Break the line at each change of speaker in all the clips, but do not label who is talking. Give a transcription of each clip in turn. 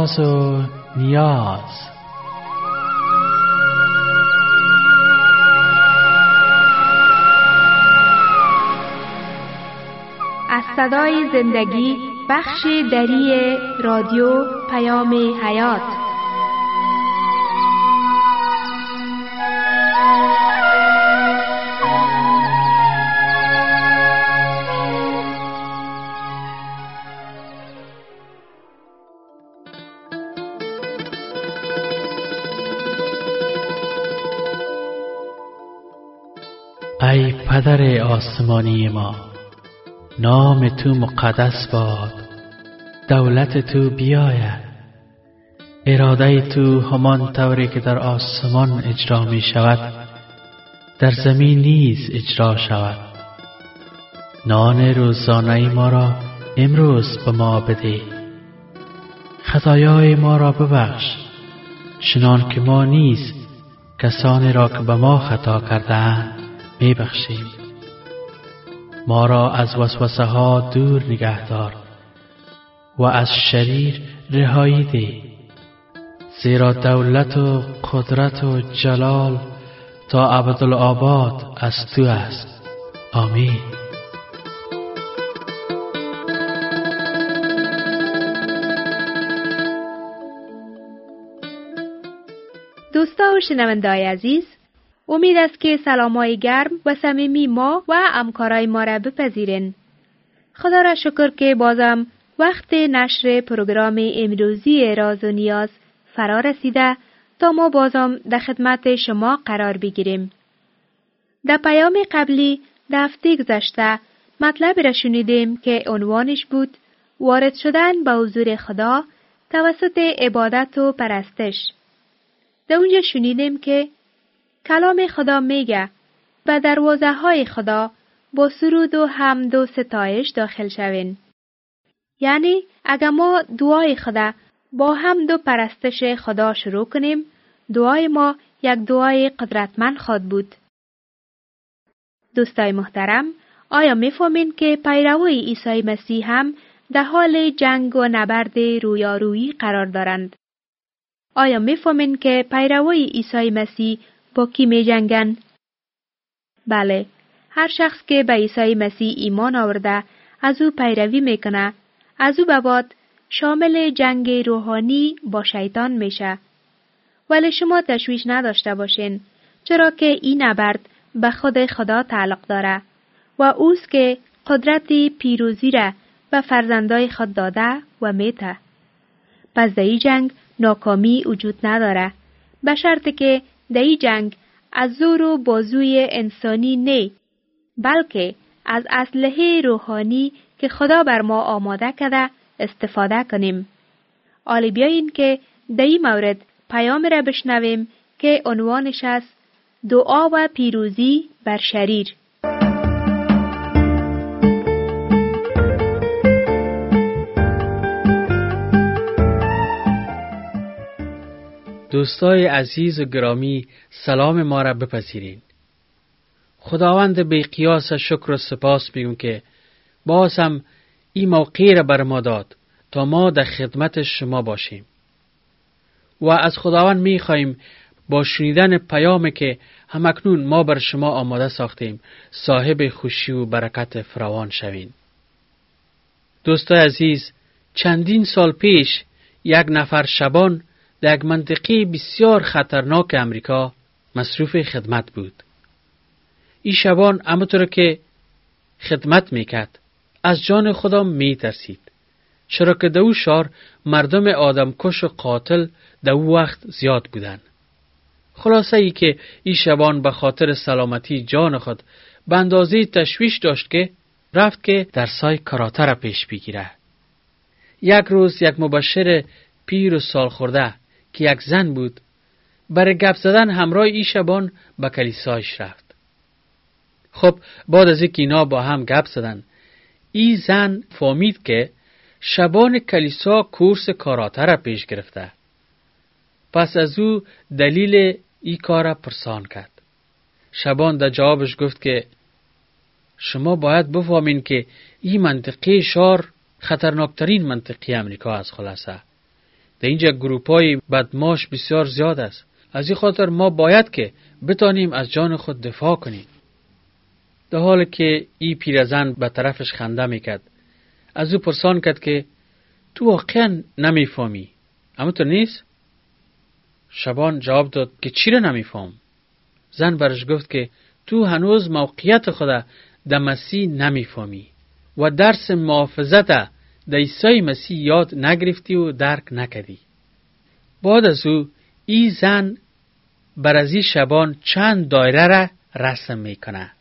راز و نیاز.
از صدای زندگی بخش دری رادیو پیام حیات.
ای پدر آسمانی ما، نام تو مقدس باد، دولت تو بیاید، اراده تو همان طوری که در آسمان اجرا می شود در زمین نیز اجرا شود. نان روزانه ما را امروز به ما بده، خطایای ما را ببخش چنان که ما نیز کسانی را که به ما خطا کرده‌اند می بخشیم. ما را از وسوسه ها دور نگه دار و از شریر رهایی ده، زیرا دولت و قدرت و جلال تا ابدالآباد از تو است. آمین.
دوستا و شنونده‌های عزیز، امید است که سلامای گرم و صمیمی ما و همکارای ما را بپذیرین. خدا را شکر که بازم وقت نشر پروگرام امروزی راز و نیاز فرا رسیده تا ما بازم در خدمت شما قرار بگیریم. در پیام قبلی در هفته گذشته مطلب را شنیدیم که عنوانش بود وارد شدن به حضور خدا توسط عبادت و پرستش. در اونجا شنیدیم که کلام خدا میگه به دروازه های خدا با سرود و حمد و ستایش داخل شوین. یعنی اگر ما دعای خدا با حمد و پرستش خدا شروع کنیم، دعای ما یک دعای قدرتمند خواهد بود. دوستای محترم، آیا میفهمین که پیروان عیسی مسیح هم در حال جنگ و نبرد رویارویی قرار دارند؟ آیا میفهمین که پیروان عیسی مسیح با کی می جنگن؟ بله، هر شخص که به عیسی مسیح ایمان آورده از او پیروی میکنه، از او به بعد شامل جنگ روحانی با شیطان میشه. ولی شما تشویش نداشته باشین، چرا که این نبرد به خود خدا تعلق داره و اوست که قدرت پیروزی را به فرزندای خود داده و میته. پس در این جنگ ناکامی وجود نداره، به شرط که در این جنگ از زور و بازوی انسانی نه، بلکه از اسلحه روحانی که خدا بر ما آماده کرده استفاده کنیم. حالا بیایین که در این مورد پیام را بشنویم که عنوانش است دعا و پیروزی بر شریر.
دوستای عزیز و گرامی، سلام ما را بپذیرین. خداوند بی قیاس شکر و سپاس میگم که باز هم این موقع را بر ما داد تا ما در خدمت شما باشیم و از خداوند میخواهیم با شنیدن پیامی که همکنون ما بر شما آماده ساختیم صاحب خوشی و برکت فراوان شوین. دوستای عزیز، چندین سال پیش یک نفر شبان در یک منطقه بسیار خطرناک امریکا مصروف خدمت بود. این شبان همونطور که خدمت میکرد از جان خدا میترسید، چرا که در او شهر مردم آدمکش و قاتل در او وقت زیاد بودند. خلاصه ای که این شبان به خاطر سلامتی جان خود به اندازه تشویش داشت که رفت که درسای کاراته را پیش بگیره. یک روز یک مبشر پیر و سال خورده که یک زن بود برای گپ زدن همراه این شبان به کلیسایش رفت. خب بعد از اینکه اینا با هم گپ زدن، این زن فهمید که شبان کلیسا کورس کاراته را پیش گرفته. پس از او دلیل این کار را پرسان کرد. شبان در جوابش گفت که شما باید بفهمین که این منطقه شهر خطرناکترین منطقه امریکا است. خلاصه در اینجا گروپ‌های بدماش بسیار زیاد است. از این خاطر ما باید که بتانیم از جان خود دفاع کنیم. در حالی که این پیرزن به طرفش خنده میکرد، از او پرسان کرد که تو واقعا نمیفهمی، اما تو نیست؟ شبان جواب داد که چی را نمیفهم؟ زن برش گفت که تو هنوز موقعیت خود در مسیح نمیفهمی و درس محافظت در عیسی مسیح یاد نگرفتی و درک نکردی. بعد از او این زن بر از این شبان چند دایره را رسم میکنه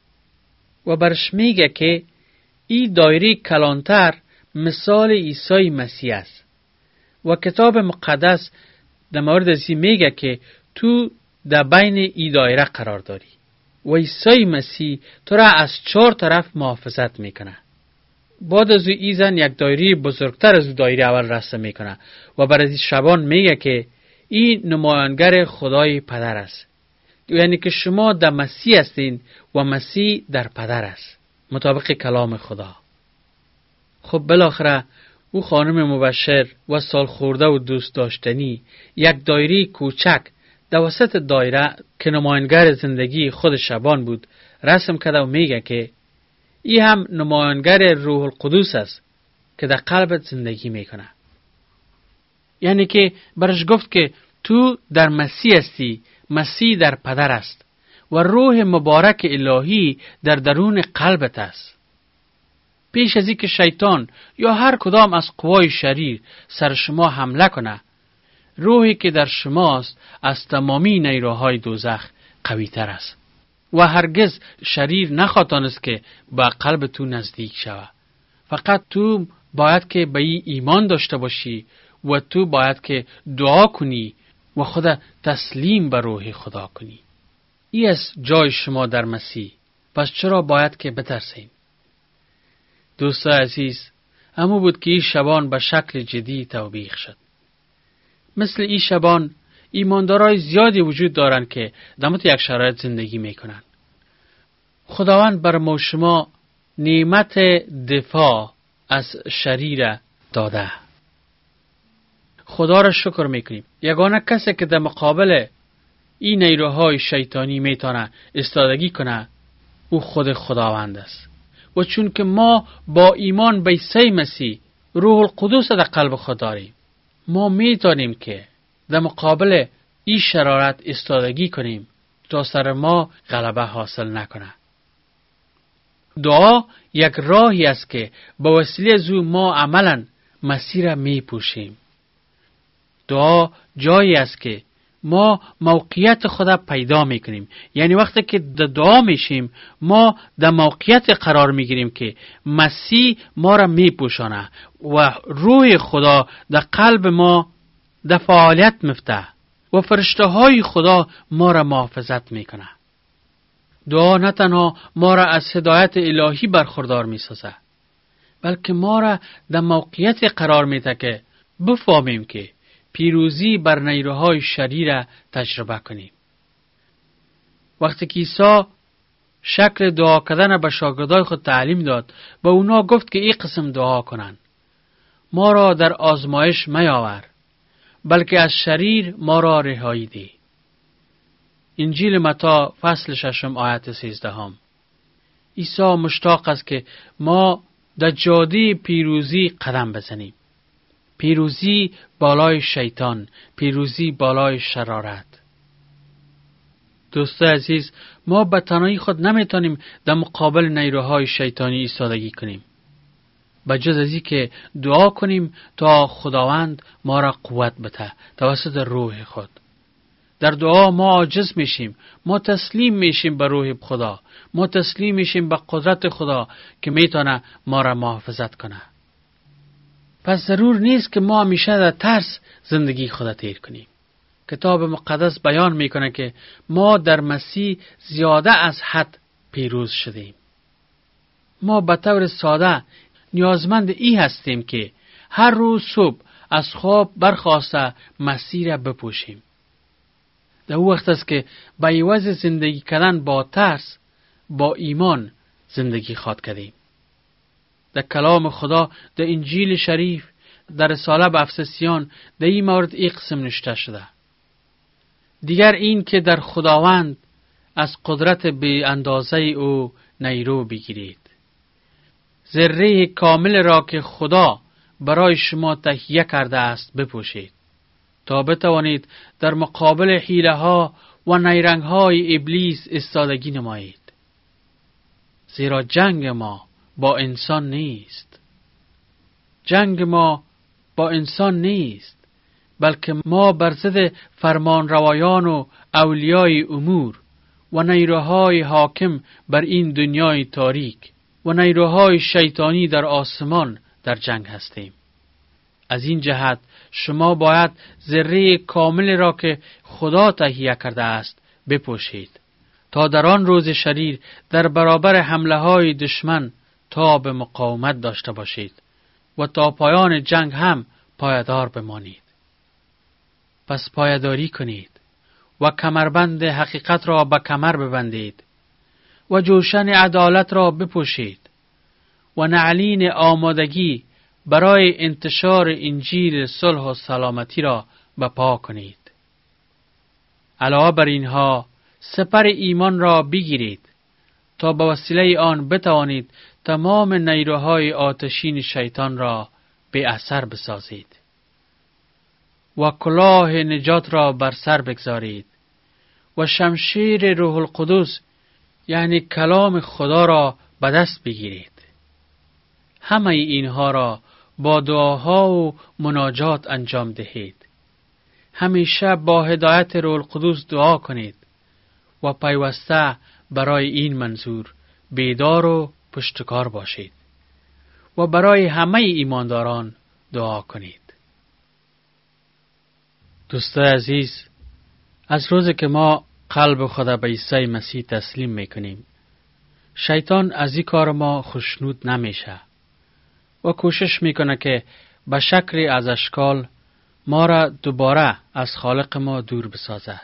و برش میگه که این دایره کلانتر مثال عیسی مسیح است و کتاب مقدس در مورد از این میگه که تو در بین این دایره قرار داری و عیسی مسیح تو را از 4 طرف محافظت میکنه. بعد از این زن یک دایره بزرگتر از دایره اول رسم میکنه و بر از شبان میگه که این نمایانگر خدای پدر است، یعنی که شما در مسیح هستین و مسیح در پدر است مطابق کلام خدا. خب بالاخره او خانم مبشر و سال خورده و دوست داشتنی یک دایره کوچک در وسط دایره که نمایانگر زندگی خود شبان بود رسم کرده و میگه که این هم نمایانگر روح القدس است که در قلبت زندگی میکنه. یعنی که برش گفت که تو در مسیح هستی، مسیح در پدر است و روح مبارک الهی در درون قلبت است. پیش از اینکه شیطان یا هر کدام از قوای شریر سر شما حمله کنه، روحی که در شماست از تمامی نیروهای دوزخ قوی تر است و هرگز شریر نخواتانست که به قلب تو نزدیک شود. فقط تو باید که به این ایمان داشته باشی و تو باید که دعا کنی و خدا تسلیم به روح خدا کنی. این است جای شما در مسیح. پس چرا باید که بترسیم؟ دوستان عزیز، همون بود که این شبان به شکل جدی توبیخ شد. مثل این شبان ایماندارای زیادی وجود دارند که در مورد یک شرایط زندگی میکنن. خداوند بر ما شما نعمت دفاع از شریر داده. خدا را شکر میکنیم. یگانه کسی که در مقابل این نیروهای شیطانی میتونه استادگی کنه او خود خداوند است. و چون که ما با ایمان به عیسی مسیح روح القدس در قلب خود داریم، ما میتونیم که در مقابل این شرارت استادگی کنیم تا سر ما غلبه حاصل نکنه. دعا یک راهی است که با وسیله از او ما عملا مسیر را میپوشیم. دعا جایی است که ما موقعیت خدا پیدا میکنیم. یعنی وقتی که دعا میشیم ما در موقعیت قرار میگیریم که مسیح ما را میپوشانه و روح خدا در قلب ما در فعالیت مفته و فرشته های خدا ما را محافظت میکنه. دعا نه تنها ما را از هدایت الهی برخوردار میسازه، بلکه ما را در موقعیت قرار میده که بفهمیم که پیروزی بر نیروهای شریر تجربه کنیم. وقتی که عیسی شکل دعا کردن به شاگردای خود تعلیم داد، به اونا گفت که این قسم دعا کنن: ما را در آزمایش میاور، بلکه از شریر ما را رهایی ده. انجیل متی فصل 6 آیت 13. عیسی مشتاق است که ما در جاده پیروزی قدم بزنیم. پیروزی بالای شیطان، پیروزی بالای شرارت. دوستان عزیز، ما به تنهایی خود نمیتونیم در مقابل نیروهای شیطانی ایستادگی کنیم، بجز از این که دعا کنیم تا خداوند ما را قوت بده توسط روح خود. در دعا ما عاجز میشیم، ما تسلیم میشیم به روح خدا، ما تسلیم میشیم به قدرت خدا که میتونه ما را محافظت کنه. پس ضرور نیست که ما همیشه در ترس زندگی خود تیر کنیم. کتاب مقدس بیان میکنه که ما در مسیح زیاده از حد پیروز شدیم. ما به طور ساده نیازمند ای هستیم که هر روز صبح از خواب برخاسته مسیح را بپوشیم. در او وقت است که به عوض زندگی کردن با ترس، با ایمان زندگی خواد کردیم. در کلام خدا، در انجیل شریف، در رساله به افسسیان در این مورد این قسم نوشته شده: دیگر این که در خداوند از قدرت به اندازه او نیرو بگیرید. ذره کامل را که خدا برای شما تهیه کرده است بپوشید تا بتوانید در مقابل حیله ها و نیرنگ های ابلیس ایستادگی نمایید. زیرا جنگ ما با انسان نیست. جنگ ما با انسان نیست، بلکه ما بر ضد فرمان روایان و اولیای امور و نیروهای حاکم بر این دنیای تاریک و نیروهای شیطانی در آسمان در جنگ هستیم. از این جهت شما باید ذره کامل را که خدا تهیه کرده است بپوشید تا در آن روز شریر در برابر حمله های دشمن تا به مقاومت داشته باشید و تا پایان جنگ هم پایدار بمانید. پس پایداری کنید و کمربند حقیقت را به کمر ببندید و جوشن عدالت را بپوشید و نعلین آمادگی برای انتشار انجیل صلح و سلامتی را به پا کنید. علاوه بر اینها سپر ایمان را بگیرید تا به وسیله آن بتوانید تمام نیروهای آتشین شیطان را به اثر بسازید و کلاه نجات را بر سر بگذارید و شمشیر روح القدس یعنی کلام خدا را به دست بگیرید. همه اینها را با دعاها و مناجات انجام دهید. همیشه با هدایت روح القدس دعا کنید و پیوسته برای این منظور بیدار و پشتکار باشید و برای همه ایمانداران دعا کنید. دوستای عزیز، از روزی که ما قلب خدا به عیسی مسیح تسلیم میکنیم، شیطان از این کار ما خوشنود نمیشه و کوشش میکنه که به شکلی از اشکال ما را دوباره از خالق ما دور بسازه.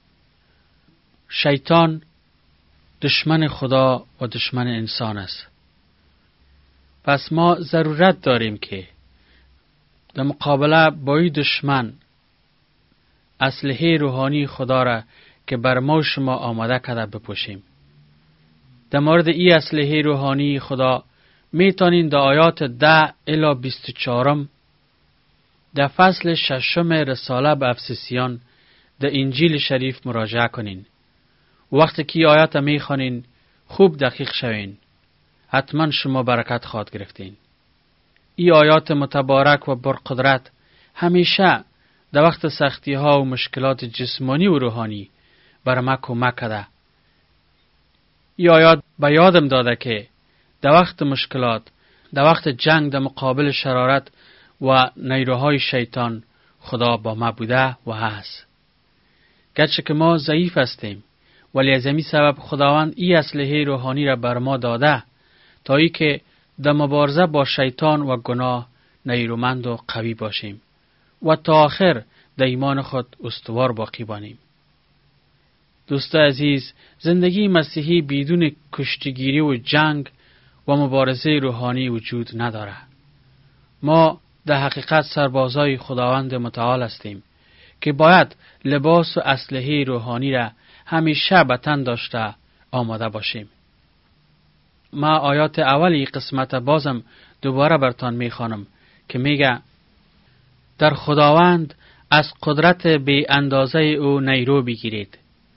شیطان دشمن خدا و دشمن انسان است. پس ما ضرورت داریم که در مقابله با این دشمن اسلحه روحانی خدا را که بر ما شما آماده کرده بپوشیم. در مورد این اسلحه روحانی خدا میتونین در آیات 10 الی 24 در فصل 6 رساله به افسسیان در انجیل شریف مراجعه کنین. وقتی که آیات میخوانین خوب دقیق شوین. حتما شما برکت خواهد گرفتین. این آیات متبارک و برقدرت همیشه در وقت سختی ها و مشکلات جسمانی و روحانی بر ما کمک کرده. این آیات به یادم داده که در وقت مشکلات، در وقت جنگ در مقابل شرارت و نیروهای شیطان خدا با ما بوده و هست. گرچه که ما ضعیف هستیم، ولی از همین سبب خداوند این اسلحه روحانی را بر ما داده تا ای که در مبارزه با شیطان و گناه نیرومند و قوی باشیم و تا آخر در ایمان خود استوار باقی بانیم. دوستان عزیز، زندگی مسیحی بدون کشتیگیری و جنگ و مبارزه روحانی وجود نداره. ما در حقیقت سربازای خداوند متعال هستیم که باید لباس و اسلحه روحانی را همیشه به تن داشته آماده باشیم. ما آیات اولی قسمت بازم دوباره برتان میخوانم که میگه: در خداوند از قدرت به اندازه او نیرو بگیرید.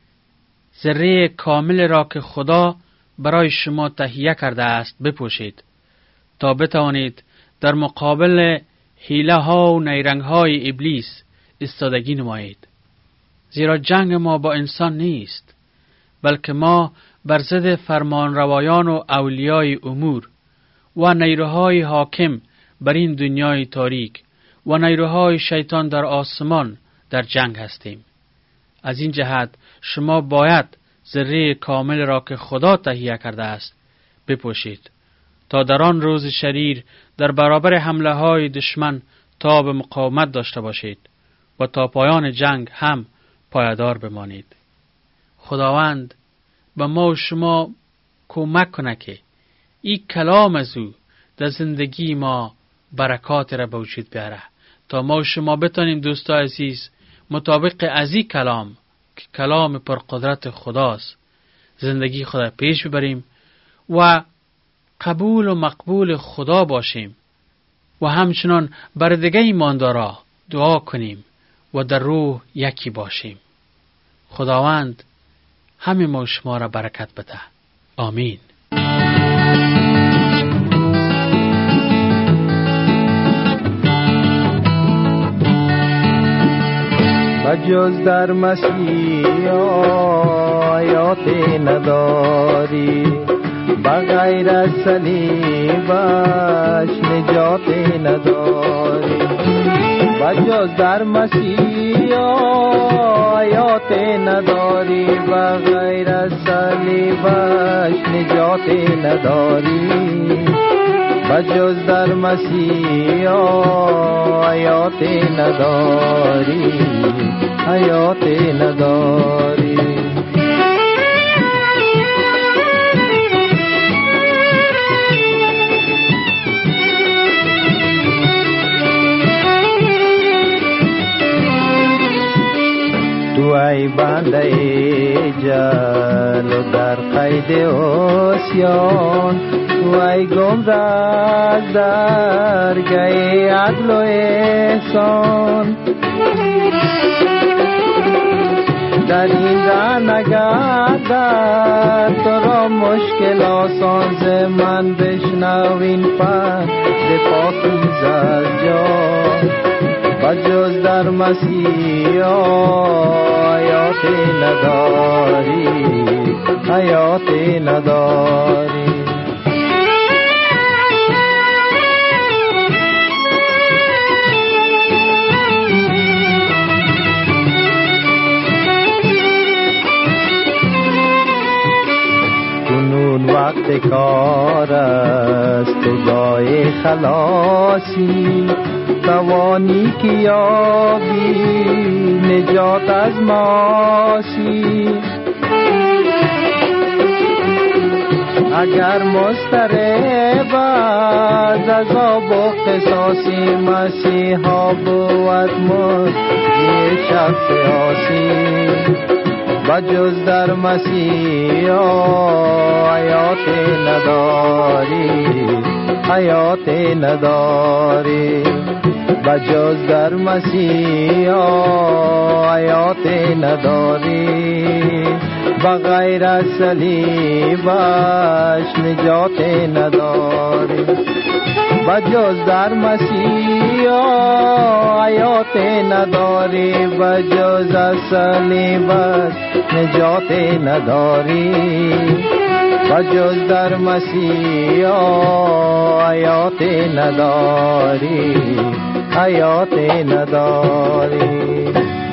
ذره کامل را که خدا برای شما تهیه کرده است بپوشید تا بتوانید در مقابل حیله ها و نیرنگ های ابلیس ایستادگی نمایید. زیرا جنگ ما با انسان نیست، بلکه ما بر ضد فرمان روایان و اولیای امور و نیروهای حاکم بر این دنیای تاریک و نیروهای شیطان در آسمان در جنگ هستیم. از این جهت شما باید ذره کامل را که خدا تهیه کرده است بپوشید تا در آن روز شریر در برابر حمله های دشمن تا به مقاومت داشته باشید و تا پایان جنگ هم پایدار بمانید. خداوند به ما و شما کمک کنه که این کلام از او در زندگی ما برکات را به وجود بیاره، تا ما و شما بتانیم دوستای عزیز مطابق از این کلام که کلام پرقدرت خداست زندگی خدا پیش ببریم و قبول و مقبول خدا باشیم و همچنان بر دیگه ایماندارا دعا کنیم و در روح یکی باشیم. خداوند همه ما و شما را برکت بده. آمین.
بجز در مسیح آیات نداری، بغیر از صلیبش نجات نداری. بجز در مسیح آیات نداری، بغیر از صلیبش نجات نداری. بجز در مسیح آیات نداری، حیات نداری. تو ای بنده جل و در قید عصیان، تو ای گمراه در گی عدل و احسان. در این ره نگردد تو را مشکل آسان، ز من بشنو این پند پاکیزه از جان. بجز در مسیح آیات نداری، حیات نداری. کنون وقت کار است تو جای خلاصی، توانی که یابی نجات از معاصی. اگر مضطرب از عذاب و قصاصی، مسیحا بود مجری شخص عاصی. بجز در مسیح حیات نداری، حیات نداری. بجز در مسیح حیات نداری، بغیر از صلیبش نجات نداری. بجز در مسیح حیات نداری، بجز از صلیبش نجات نداری. بجز در مسیح حیات نداری، حیات نداری.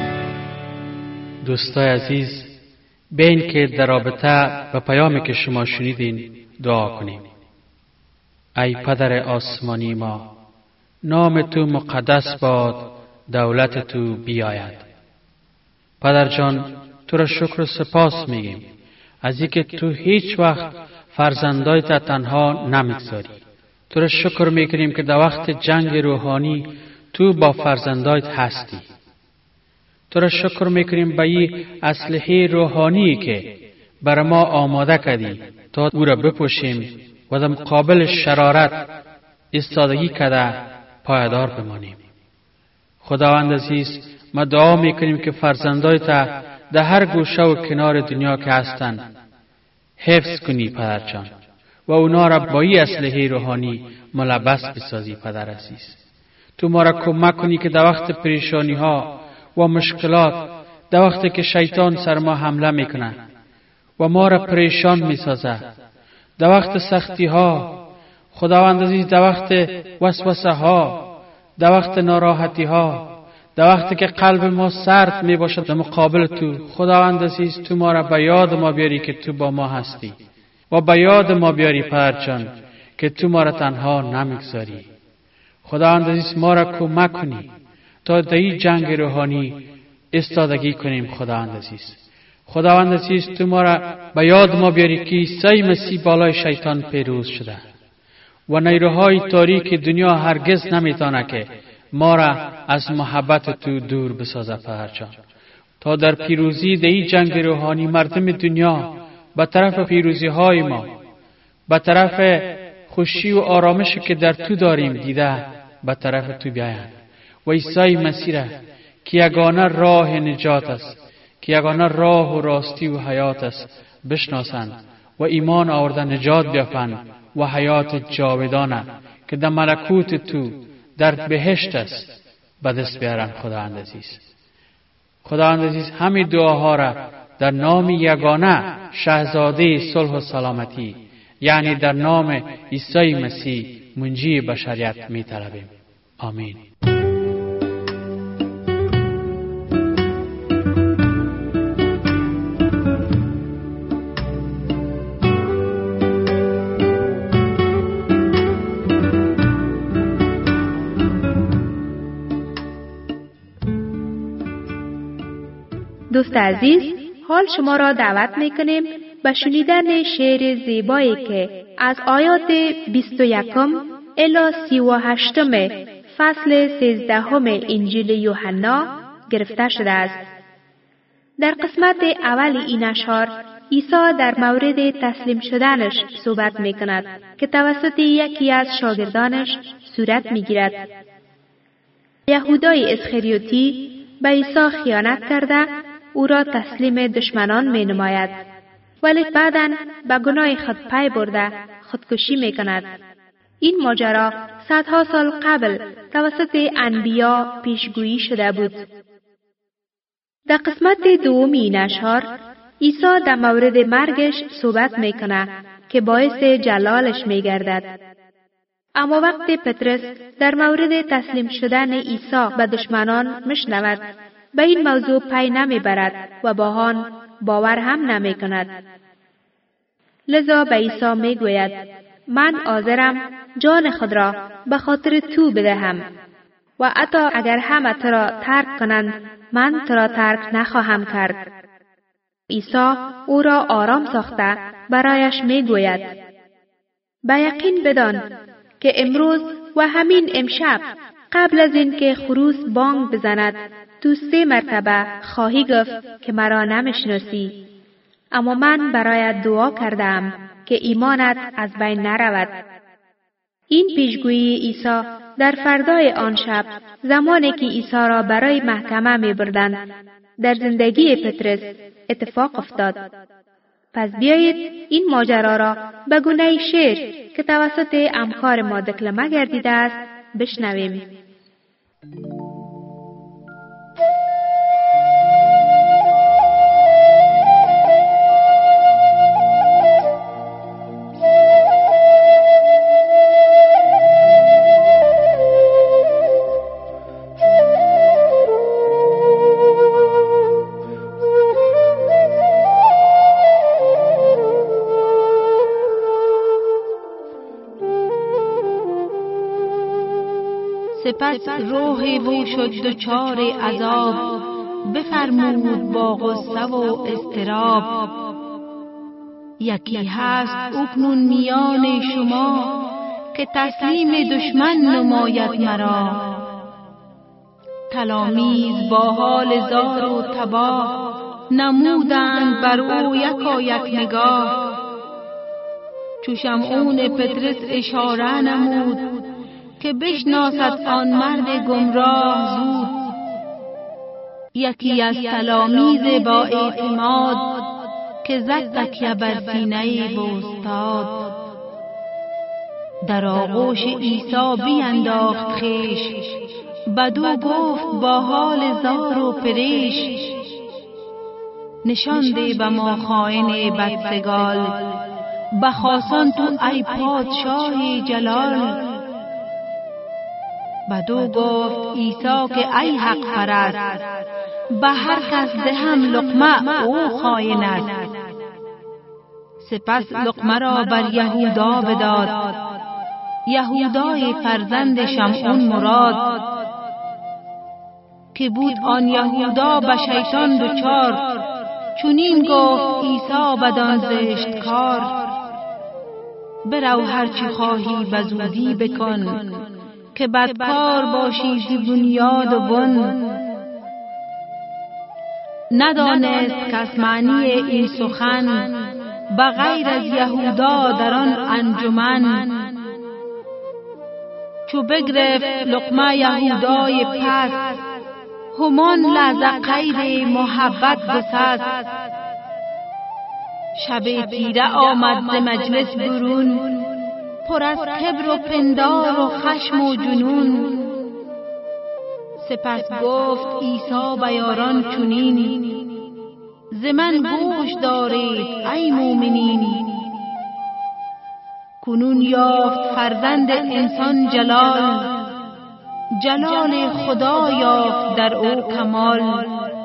دوستای عزیز، بین که در رابطه به پیامی که شما شنیدین دعا کنیم. ای پدر آسمانی ما، نام تو مقدس باد، دولت تو بیاید. پدر جان، تو را شکر و سپاس میگیم از اینکه تو هیچ وقت فرزندایت تنها نمیگذاری. تو را شکر میکنیم که در وقت جنگ روحانی تو با فرزندایت هستی. تو را شکر میکنیم به این اسلحه روحانی که بر ما آماده کردی تا او را بپوشیم و در مقابل شرارت ایستادگی کرده پایدار بمانیم. خداوند عزیز، ما دعا میکنیم که فرزندایت در هر گوشه و کنار دنیا که هستند حفظ کنی پدر جان و اونا را با این اسلحه روحانی ملبس بسازی پدر عزیز. تو ما را کمک کنی که در وقت پریشانی ها و مشکلات، در وقتی که شیطان سر ما حمله میکنه و ما را پریشان میسازه، در وقت سختی ها خداوند عزیز، در وقت وسوسه ها، در وقت ناراحتی ها، در وقتی که قلب ما سرد می باشد در مقابل تو، خداوند عزیز تو ما را به یاد ما بیاری که تو با ما هستی و به یاد ما بیاری پدر جان که تو ما را تنها نمیگذاری. خداوند عزیز ما را کمک کنی تا در این جنگ روحانی استادگی کنیم. خداوند عزیز، خداوند عزیز تو ما را به یاد ما بیاری که عیسی مسیح بالای شیطان پیروز شده و نیروهای تاریک دنیا هرگز نمیتونه که ما را از محبت تو دور بسازه پدرجان. تا در پیروزی در این جنگ روحانی مردم دنیا به طرف پیروزی های ما، به طرف خوشی و آرامشی که در تو داریم دیده به طرف تو بیایند و عیسی مسیح که یگانه راه نجات است، که یگانه راه و راستی و حیات است بشناسند و ایمان آورده نجات بیافند و حیات جاودانه که در ملکوت تو در بهشت است به دست بیارند. خداوند عزیز، خداوند عزیز، همین دعاها را در نام یگانه شاهزاده صلح و سلامتی، یعنی در نام عیسی مسیح منجی بشریت می طلبیم. آمین.
دوست عزیز، حال شما را دعوت میکنیم به شنیدن شعر زیبایی که از آیات 21 الی 38 فصل 13 انجیل یوحنا گرفته شده است. در قسمت اول این اشعار عیسی در مورد تسلیم شدنش صحبت میکند که توسط یکی از شاگردانش صورت میگیرد. یهودای اسخریوتی به عیسی خیانت کرده او را تسلیم دشمنان می نماید، ولی بعداً به گناه خود پی برده خودکشی می کند. این ماجرا صدها سال قبل توسط انبیا پیشگویی شده بود. در قسمت دوم این اشعار عیسی در مورد مرگش صحبت می کند که باعث جلالش می گردد. اما وقتی پترس در مورد تسلیم شدن عیسی به دشمنان میشنود، به این موضوع پی نمی برد و با آن باور هم نمی کند. لذا به عیسی می گوید: من حاضرم جان خود را به خاطر تو بدهم و حتی اگر همه تو را ترک کنند من تو را ترک نخواهم کرد. عیسی او را آرام ساخته برایش می گوید: به یقین بدان که امروز و همین امشب قبل از این که خروس بانگ بزند تو 3 مرتبه خواهی گفت که مرا نمیشناسی. اما من برایت دعا کردم که ایمانت از بین نرود. این پیشگویی عیسی در فردای آن شب، زمانی که عیسی را برای محکمه می‌بردند، در زندگی پترس اتفاق افتاد. پس بیایید این ماجرا را به گونه شعر که توسط همکار ما دکلمه گردیده است بشنویم.
سپس روح او شد دچار عذاب، بفرمود با غصه و اضطراب. یکی هست اکنون میان شما که تسلیم دشمن نماید مرا. تلامیذ با حال زار و تباه، نمودند بر او یک نگاه. چو شمعون پترس اشاره نمود، که بشناسد آن مرد گمراه زود. یکی از تلامیذ با اعتماد، که زد تکیه بر سینه بوستاد. در آغوش عیسی بینداخت خویش، بدو گفت با حال زار و پریش. نشانده به ما خائن بدسگال، بخواسان تو ای پادشاه جلال. بدو گفت عیسی که ای حق پرست، به هر کس دهم لقمه او خائن است. سپس لقمه را بر یهودا بداد، یهودای فرزند شمعون مراد. که بود آن یهودا به شیطان دچار، چنین گفت عیسی بدان زشت کار. برو هرچی خواهی بزودی بکن، که بدکار باشی ز بنیاد و بن. ندانست کس معنی این سخن، بغیر از یهودا در آن انجمن. چو بگرفت لقمه یهودای پس، همان لحظه قید محبت گسست. شب تیره آمد ز مجلس برون، پر از کبر و پندار و خشم و جنون. سپس گفت عیسی به یاران چنین، ز من گوش دارید ای مومنین. کنون یافت فرزند انسان جلال، جلال خدا یافت در او کمال.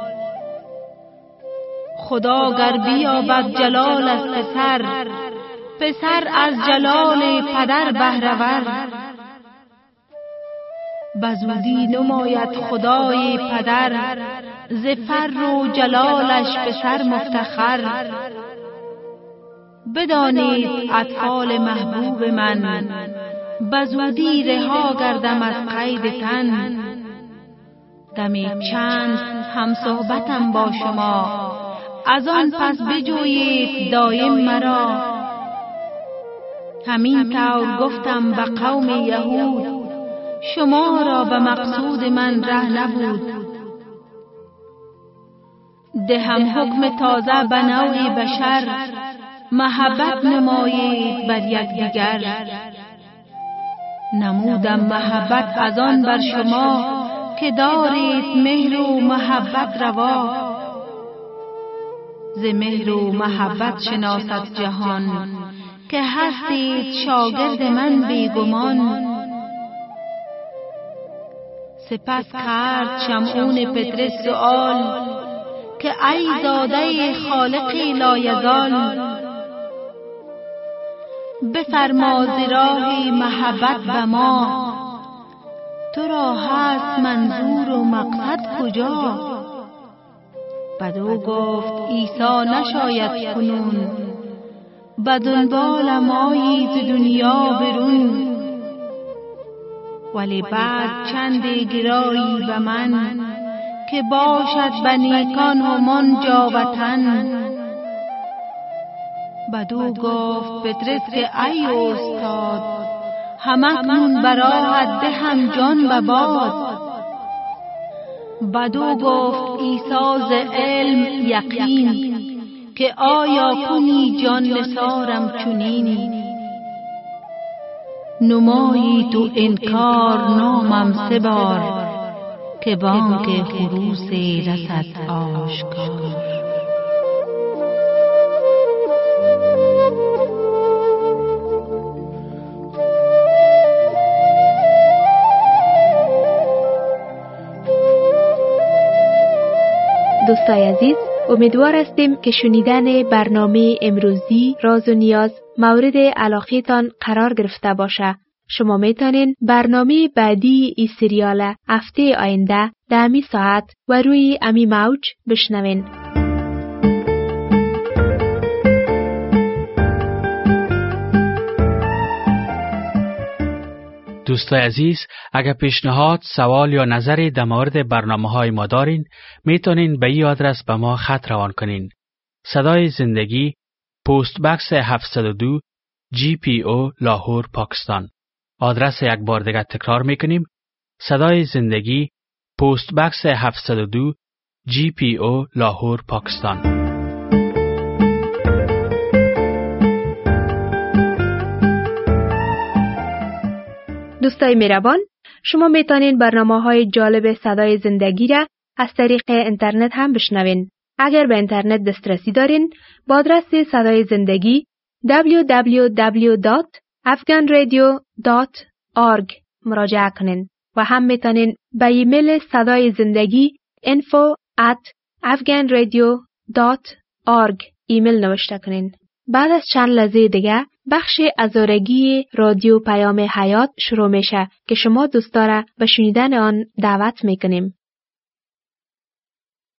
خدا گر بیابد جلال از پسر، پسر از جلال پدر بهره‌ور. بزودی نماید خدای پدر، ز فر و جلالش پسر مفتخر. بدانید اطفال محبوب من، بزودی رها گردم از قید تن. دمی چند هم صحبتم با شما، از آن پس بجویید دایم مرا. همین طور گفتم به قوم یهود، شما را به مقصود من ره نبود. دهم حکم تازه به نوع بشر، محبت نمایید بر یکدیگر. نمودم محبت از آن بر شما، که دارید مهر و محبت روا. ز مهر و محبت شناسد جهان، که هستید شاگرد من بیگمان. سپس کرد شمعون پطرس سؤال، که ای زاده خالقی لایزال. بفرما ز راه محبت به ما، تو را هست منظور و مقصد کجا؟ بدو گفت عیسی نشاید کنون، به دنبال مایی ز دنیا برون. ولی بعد چند گرایی به من، که باشد به نیکان همان جا وطن. بدو گفت پطرس که ای استاد، همکنون براهت دهم جان به باد. بدو گفت عیسی ز علم یقین، که آیا کنی جان نثارم چنین. نمایی تو انکار نامم 3 بار، که بانگ خروس رسد آشکار.
دوستای عزیز، امیدوار هستیم که شنیدن برنامه امروزی راز و نیاز مورد علاقه قرار گرفته باشه. شما میتونین برنامه بعدی ای سریال هفته آینده در امی ساعت و روی امی موج بشنوین.
دوستای عزیز، اگر پیشنهاد، سوال یا نظری در مورد برنامه‌های ما دارین، میتونین به این آدرس به ما خط روان کنین. صدای زندگی، پست بکس 702 GPO لاهور، پاکستان. آدرس یک بار دیگه تکرار میکنیم. صدای زندگی، پست بکس 702 GPO لاهور، پاکستان.
دوستای مهربان، شما میتونین برنامه‌های جالب صدای زندگی را از طریق اینترنت هم بشنوین. اگر به اینترنت دسترسی دارین، با آدرس صدای زندگی www.afghanradio.org مراجعه کنین و هم میتونین به ایمیل صدای زندگی info@afghanradio.org ایمیل نوشته کنین. بعد از چند لحظه دیگه بخش ازارگی رادیو پیام حیات شروع میشه که شما دوستا را به شنیدن آن دعوت میکنیم.